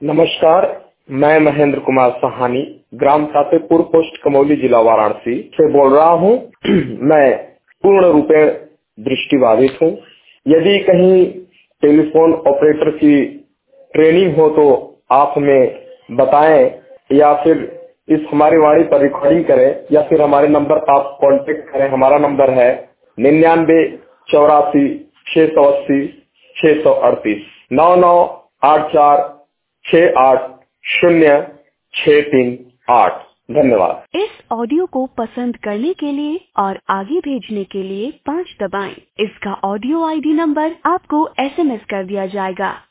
नमस्कार, मैं महेंद्र कुमार सहानी ग्राम सातेपुर पोस्ट कमौली जिला वाराणसी से बोल रहा हूँ। मैं पूर्ण रूपे दृष्टिबाधित हूँ। यदि कहीं टेलीफोन ऑपरेटर की ट्रेनिंग हो तो आप हमें बताएं या फिर इस हमारी वाणी पर रिकॉर्डिंग करें या फिर हमारे नंबर पर आप कांटेक्ट करें। हमारा नंबर है 99 84 680 638 9984680638। धन्यवाद। इस ऑडियो को पसंद करने के लिए और आगे भेजने के लिए 5 दबाएं। इसका ऑडियो आईडी नंबर आपको SMS कर दिया जाएगा।